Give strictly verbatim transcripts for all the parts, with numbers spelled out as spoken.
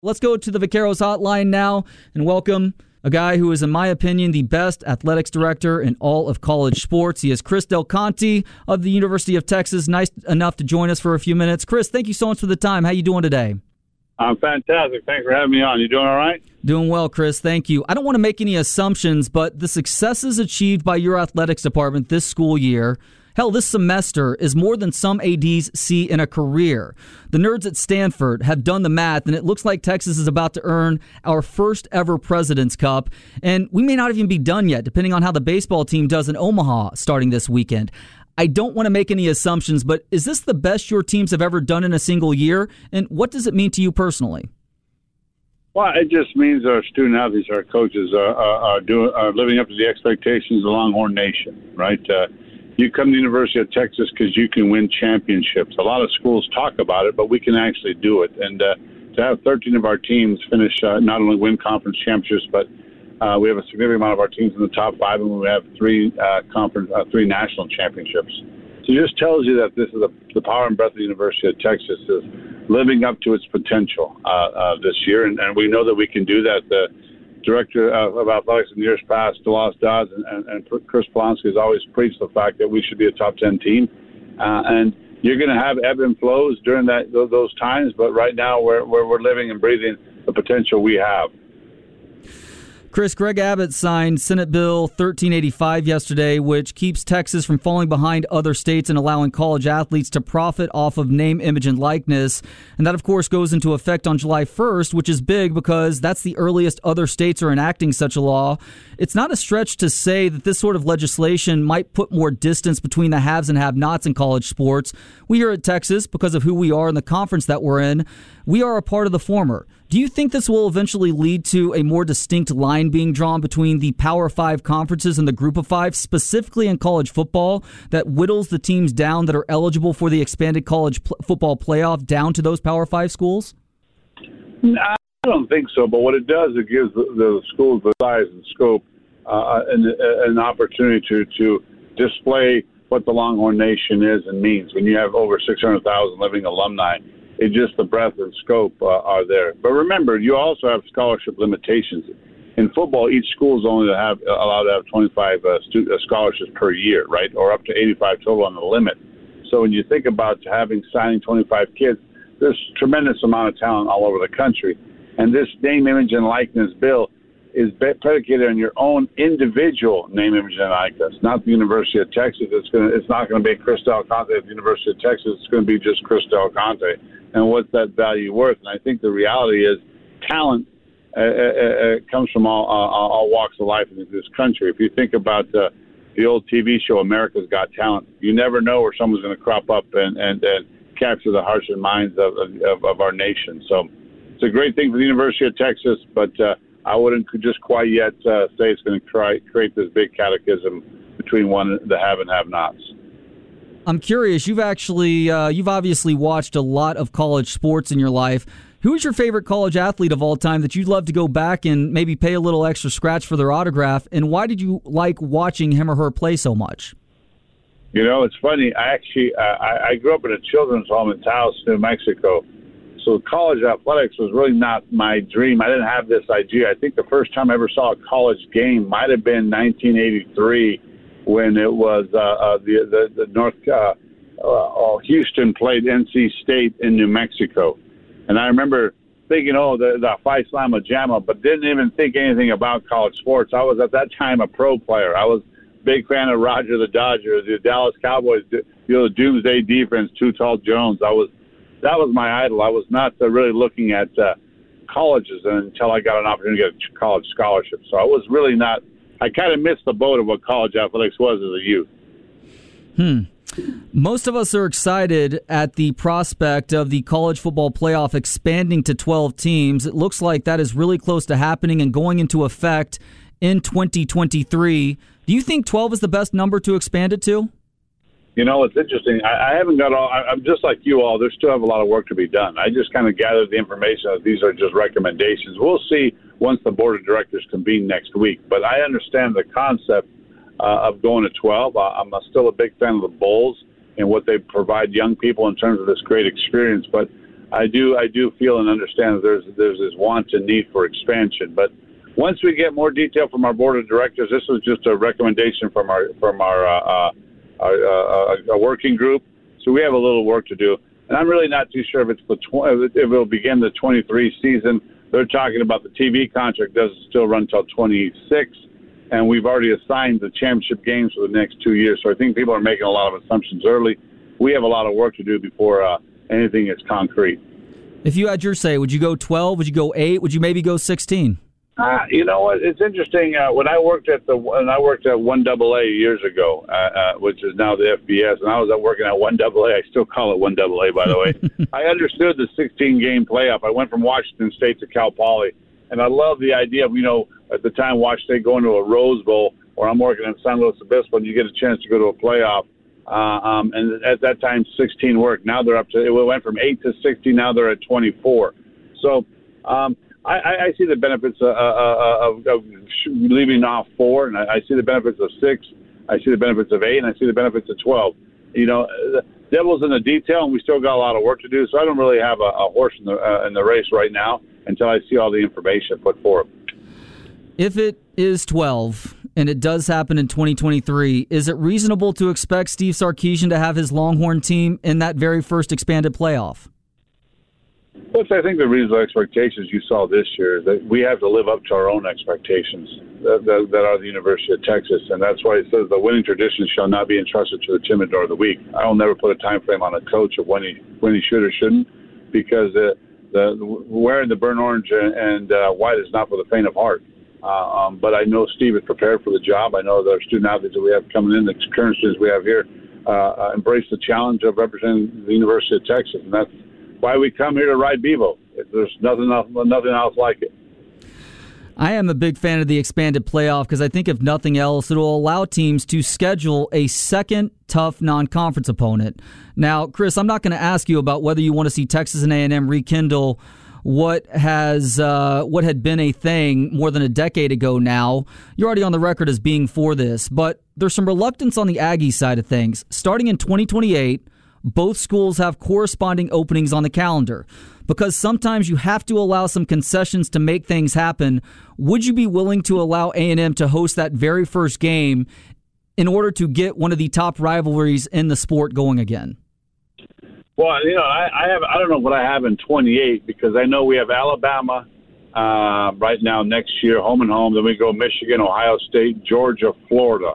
Let's go to the Vaqueros hotline now and welcome a guy who is, in my opinion, the best athletics director in all of college sports. He is Chris Del Conte of the University of Texas. Nice enough to join us for a few minutes. Chris, thank you so much for the time. How you doing today? I'm fantastic. Thanks for having me on. You doing all right? Doing well, Chris. Thank you. I don't want to make any assumptions, but the successes achieved by your athletics department this school year, hell, this semester, is more than some A Ds see in a career. The nerds at Stanford have done the math, and it looks like Texas is about to earn our first ever President's Cup, and we may not even be done yet, depending on how the baseball team does in Omaha starting this weekend. I don't want to make any assumptions, but is this the best your teams have ever done in a single year, and what does it mean to you personally? Well, it just means our student athletes, our coaches, are, are, are, doing, are living up to the expectations of the Longhorn Nation, right? Uh, You come to the University of Texas because you can win championships. A lot of schools talk about it, but we can actually do it. And uh, to have thirteen of our teams finish uh, not only win conference championships, but uh, we have a significant amount of our teams in the top five, and we have three uh, conference, uh, three national championships. So it just tells you that this is a, the power and breadth of the University of Texas is living up to its potential uh, uh, this year, and, and we know that we can do that. The Director of athletics in years past, DeLoss Dodds, and, and, and Chris Polanski has always preached the fact that we should be a top ten team. Uh, and you're going to have ebb and flows during that those times, but right now we're, we're, we're living and breathing the potential we have. Chris, Greg Abbott signed Senate Bill thirteen eighty-five yesterday, which keeps Texas from falling behind other states and allowing college athletes to profit off of name, image, and likeness. And that, of course, goes into effect on July first, which is big because that's the earliest other states are enacting such a law. It's not a stretch to say that this sort of legislation might put more distance between the haves and have-nots in college sports. We here at Texas, because of who we are and the conference that we're in, we are a part of the former. Do you think this will eventually lead to a more distinct line being drawn between the Power Five conferences and the Group of Five, specifically in college football, that whittles the teams down that are eligible for the expanded college pl- football playoff down to those Power Five schools? I don't think so, but what it does, it gives the, the schools the size and scope uh, and an opportunity to, to display what the Longhorn Nation is and means. When you have over six hundred thousand living alumni, it's just the breadth and scope uh, are there. But remember, you also have scholarship limitations. In football, each school is only to have, allowed to have twenty-five uh, stu- uh, scholarships per year, right, or up to eighty-five total on the limit. So when you think about having signing twenty-five kids, there's a tremendous amount of talent all over the country. And this name, image, and likeness bill is predicated on your own individual name, image, and likeness, not the University of Texas. It's going to, it's not going to be Chris Del Conte at the University of Texas. It's going to be just Chris Del Conte. And what's that value worth? And I think the reality is talent uh, uh, uh, comes from all, uh, all walks of life in this country. If you think about uh, the old T V show America's Got Talent, you never know where someone's going to crop up and, and, and capture the hearts and minds of, of, of our nation. So it's a great thing for the University of Texas, but uh, I wouldn't just quite yet uh, say it's going to try, create this big catechism between one the have and have-nots. I'm curious. You've actually, uh, you've obviously watched a lot of college sports in your life. Who is your favorite college athlete of all time that you'd love to go back and maybe pay a little extra scratch for their autograph? And why did you like watching him or her play so much? You know, it's funny. I actually, uh, I, I grew up in a children's home in Taos, New Mexico. So college athletics was really not my dream. I didn't have this idea. I think the first time I ever saw a college game might have been nineteen eighty-three. When it was uh, uh, the, the the North uh, uh, Houston played N C State in New Mexico, and I remember thinking, oh, the, the Phi Slama Jama, but didn't even think anything about college sports. I was at that time a pro player. I was a big fan of Roger the Dodger, the Dallas Cowboys, you know, the Doomsday Defense, Too Tall Jones. I was that was my idol. I was not uh, really looking at uh, colleges until I got an opportunity to get a college scholarship. So I was really not. I kind of missed the boat of what college athletics was as a youth. Hmm. Most of us are excited at the prospect of the college football playoff expanding to twelve teams. It looks like that is really close to happening and going into effect in twenty twenty-three. Do you think twelve is the best number to expand it to? You know, it's interesting. I, I haven't got all, I, I'm just like you all. There still have a lot of work to be done. I just kind of gathered the information that these are just recommendations. We'll see once the board of directors convene next week. But I understand the concept uh, of going to twelve. Uh, I'm a, still a big fan of the Bulls and what they provide young people in terms of this great experience. But I do I do feel and understand that there's there's this want and need for expansion. But once we get more detail from our board of directors, this was just a recommendation from our from our uh, uh, our, uh, a working group. So we have a little work to do, and I'm really not too sure if it's the tw- if it will begin the twenty-three season. They're talking about the T V contract doesn't still run until twenty-six, and we've already assigned the championship games for the next two years. So I think people are making a lot of assumptions early. We have a lot of work to do before uh, anything is concrete. If you had your say, would you go twelve? Would you go eight? Would you maybe go sixteen? Uh, you know what? It's interesting. Uh, when I worked at the when I worked at one double A years ago, uh, uh, which is now the F B S, and I was at working at one double A. I still call it one double A, by the way. I understood the sixteen game playoff. I went from Washington State to Cal Poly, and I love the idea of, you know, at the time Washington State going to a Rose Bowl, or I'm working in San Luis Obispo, and you get a chance to go to a playoff. Uh, um, and at that time, sixteen worked. Now they're up to, it went from eight to sixteen. Now they're at twenty-four. So um, I, I see the benefits of, of, of leaving off four, and I see the benefits of six. I see the benefits of eight, and I see the benefits of twelve. You know, the devil's in the detail, and we still got a lot of work to do. So I don't really have a, a horse in the uh, in the race right now until I see all the information put forth. If it is twelve, and it does happen in twenty twenty-three, is it reasonable to expect Steve Sarkisian to have his Longhorn team in that very first expanded playoff? Well, I think the reasonable expectations you saw this year is that we have to live up to our own expectations that, that, that are the University of Texas, and that's why it says the winning tradition shall not be entrusted to the timid or the weak. I will never put a time frame on a coach of when he when he should or shouldn't, because the, the wearing the burnt orange and uh, white is not for the faint of heart. Uh, um, but I know Steve is prepared for the job. I know the student athletes that we have coming in, the current students we have here, uh, uh, embrace the challenge of representing the University of Texas, and that's why we come here to ride Bevo. There's nothing else, nothing else like it. I am a big fan of the expanded playoff because I think, if nothing else, it will allow teams to schedule a second tough non-conference opponent. Now, Chris, I'm not going to ask you about whether you want to see Texas and A and M rekindle what has uh, what had been a thing more than a decade ago now. You're already on the record as being for this, but there's some reluctance on the Aggie side of things. Starting in twenty twenty-eight, both schools have corresponding openings on the calendar. Because sometimes you have to allow some concessions to make things happen, would you be willing to allow A and M to host that very first game in order to get one of the top rivalries in the sport going again? Well, you know, I, I have I don't know what I have in twenty-eight, because I know we have Alabama uh, right now next year, home and home. Then we go Michigan, Ohio State, Georgia, Florida.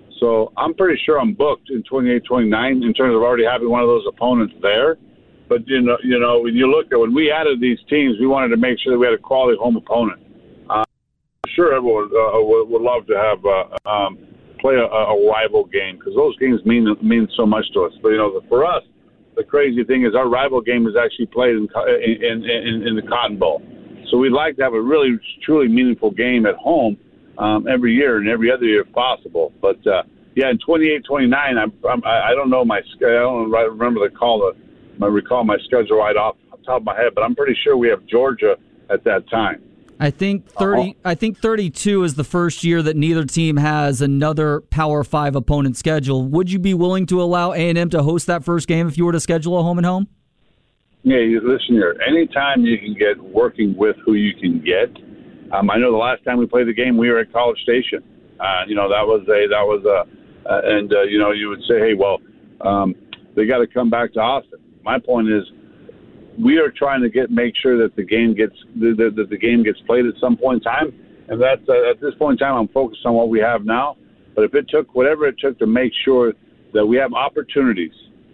So I'm pretty sure I'm booked in twenty-eight, twenty-nine in terms of already having one of those opponents there. But, you know, you know, when you look at when we added these teams, we wanted to make sure that we had a quality home opponent. Uh, I'm sure everyone uh, would, would love to have uh, um, play a, a rival game, because those games mean mean so much to us. But, you know, for us, the crazy thing is our rival game is actually played in in, in, in the Cotton Bowl. So we'd like to have a really, truly meaningful game at home um, every year and every other year if possible. But, uh, yeah, in twenty-eight, twenty-nine, I'm, I'm, I don't know my – I don't remember the call – I recall my schedule right off the top of my head, but I'm pretty sure we have Georgia at that time. I think thirty. Uh-huh. I think thirty-two is the first year that neither team has another Power Five opponent scheduled. Would you be willing to allow A and M to host that first game if you were to schedule a home and home? Yeah, you, listen here. Anytime you can get working with who you can get. Um, I know the last time we played the game, we were at College Station. Uh, you know that was a that was a, uh, and uh, you know you would say, hey, well, um, they got to come back to Austin. My point is, we are trying to get make sure that the game gets that the, the game gets played at some point in time, and that uh, at this point in time, I'm focused on what we have now. But if it took whatever it took to make sure that we have opportunities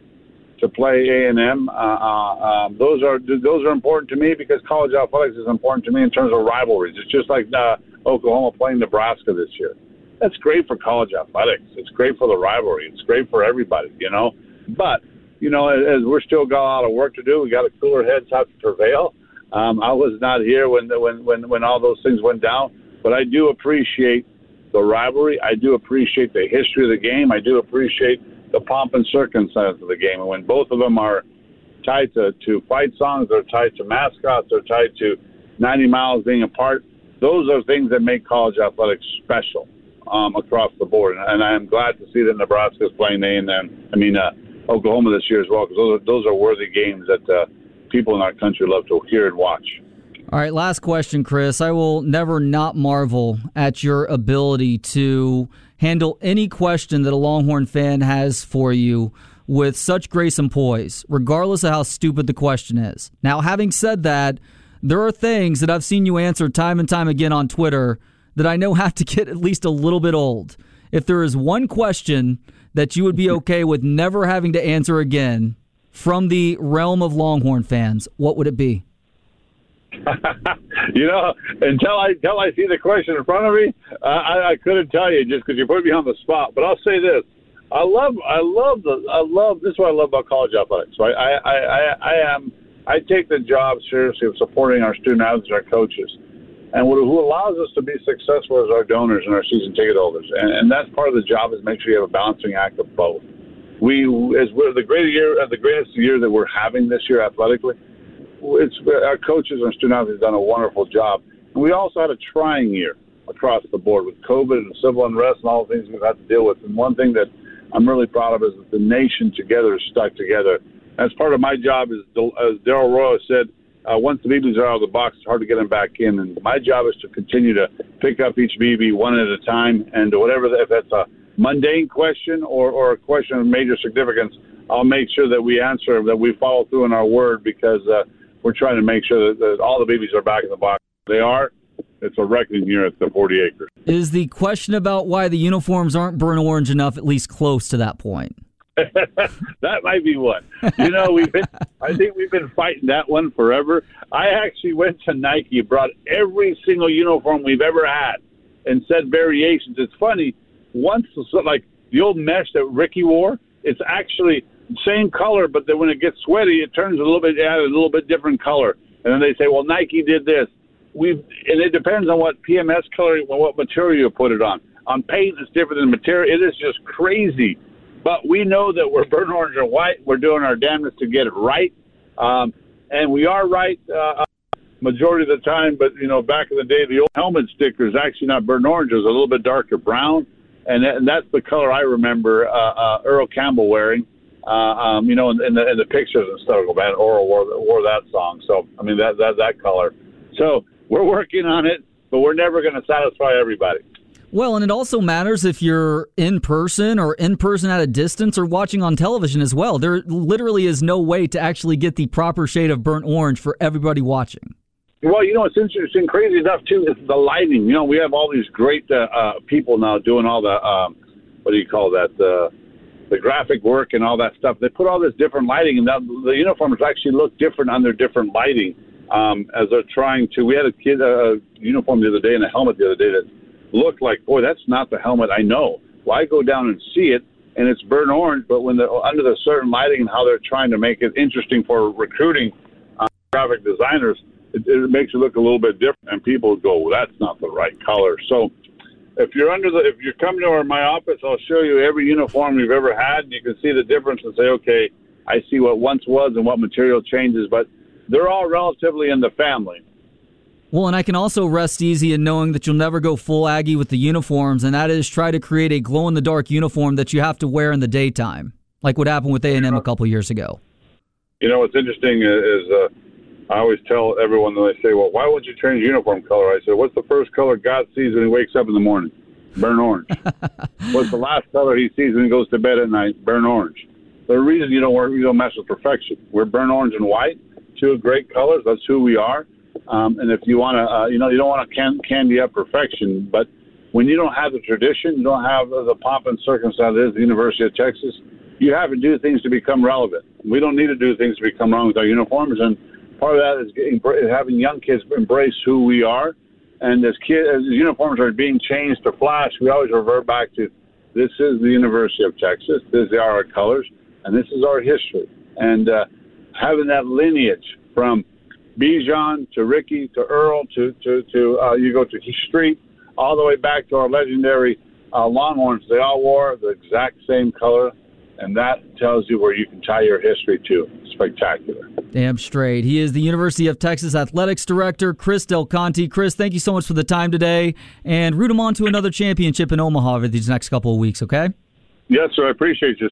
to play A and M, uh, uh, um, those are those are important to me, because college athletics is important to me in terms of rivalries. It's just like uh, Oklahoma playing Nebraska this year. That's great for college athletics. It's great for the rivalry. It's great for everybody, you know. But you know, as we're still got a lot of work to do, we got to cooler heads have to prevail. Um, I was not here when, when when when all those things went down, but I do appreciate the rivalry. I do appreciate the history of the game. I do appreciate the pomp and circumstance of the game. And when both of them are tied to, to fight songs, they're tied to mascots, they're tied to ninety miles being apart, those are things that make college athletics special um, across the board. And, and I am glad to see that Nebraska is playing A and M. I mean, uh, Oklahoma this year as well, because those are, those are worthy games that uh, people in our country love to hear and watch. All right, last question, Chris. I will never not marvel at your ability to handle any question that a Longhorn fan has for you with such grace and poise, regardless of how stupid the question is. Now, having said that, there are things that I've seen you answer time and time again on Twitter that I know have to get at least a little bit old. If there is one question that you would be okay with never having to answer again from the realm of Longhorn fans, what would it be? You know, until I until I see the question in front of me, uh, I, I couldn't tell you just because you put me on the spot. But I'll say this: I love, I love the, I love this is what I love about college athletics. Right? I, I, I, I am, I take the job seriously of supporting our student athletes and our coaches, and what, who allows us to be successful is our donors and our season ticket holders, and, and that's part of the job is make sure you have a balancing act of both. We, as we're the greatest year, the greatest year that we're having this year athletically. It's our coaches and student athletes have done a wonderful job. And we also had a trying year across the board with COVID and civil unrest and all the things we've had to deal with. And one thing that I'm really proud of is that the nation together is stuck together. As part of my job, is as Darrell Royal said, uh, once the B Bs are out of the box, it's hard to get them back in. And my job is to continue to pick up each B B one at a time. And whatever, if that's a mundane question or, or a question of major significance, I'll make sure that we answer, that we follow through in our word because uh, we're trying to make sure that, that all the babies are back in the box. They are. It's a reckoning here at the forty acres. Is the question about why the uniforms aren't burnt orange enough at least close to that point? That might be one. You know, we've been, I think we've been fighting that one forever. I actually went to Nike, brought every single uniform we've ever had, and said variations. It's funny. Once, like the old mesh that Ricky wore, it's actually same color, but then when it gets sweaty, it turns a little bit, add a little bit different color. And then they say, well, Nike did this. We've, and it depends on what P M S color, what material you put it on. On paint, it's different than material. It is just crazy. But we know that we're burnt orange and white. We're doing our damnedest to get it right. Um, and we are right uh, majority of the time. But, you know, back in the day, the old helmet sticker is actually not burnt orange. It was a little bit darker brown. And, that, and that's the color I remember uh, uh, Earl Campbell wearing. Uh, um, you know, in, in, the, in the pictures and stuff, man, Oral wore, wore that song. So, I mean, that, that, that color. So we're working on it, but we're never going to satisfy everybody. Well, and it also matters if you're in person or in person at a distance or watching on television as well. There literally is no way to actually get the proper shade of burnt orange for everybody watching. Well, you know, it's interesting, crazy enough, too, is the lighting. You know, we have all these great uh, uh, people now doing all the, um, what do you call that, uh, the graphic work and all that stuff. They put all this different lighting, and that, the uniforms actually look different under different lighting um, as they're trying to. We had a kid a uniform the other day and a helmet the other day that looked like, boy, that's not the helmet I know. Well, I go down and see it, and it's burnt orange, but when they're under the certain lighting and how they're trying to make it interesting for recruiting uh, graphic designers, it, it makes it look a little bit different, and people go, well, that's not the right color. So if you're under the, if you're coming to our, my office, I'll show you every uniform we've ever had. You can see the difference and say, okay, I see what once was and what material changes, but they're all relatively in the family. Well, and I can also rest easy in knowing that you'll never go full Aggie with the uniforms, and that is try to create a glow-in-the-dark uniform that you have to wear in the daytime, like what happened with A and M a couple years ago. You know, what's interesting is uh, I always tell everyone when they say, well, why won't you change uniform color? I say, what's the first color God sees when he wakes up in the morning? Burnt orange. What's the last color he sees when he goes to bed at night? Burnt orange. The reason you don't work, you don't mess with perfection. We're burnt orange and white, two great colors. That's who we are. Um, and if you want to, uh, you know, you don't want to can- candy up perfection, but when you don't have the tradition, you don't have the pomp and circumstance that is the University of Texas, you have to do things to become relevant. We don't need to do things to become wrong with our uniforms, and part of that is getting, having young kids embrace who we are. And as kids, as uniforms are being changed to flash, we always revert back to this is the University of Texas, these are our colors, and this is our history. And uh, having that lineage from Bijan to Ricky to Earl to to to uh, you go to Street all the way back to our legendary uh, Longhorns. They all wore the exact same color, and that tells you where you can tie your history to. Spectacular. Damn straight. He is the University of Texas Athletics Director, Chris Del Conte. Chris, thank you so much for the time today, and root him on to another championship in Omaha over these next couple of weeks, okay? Yes, sir. I appreciate you.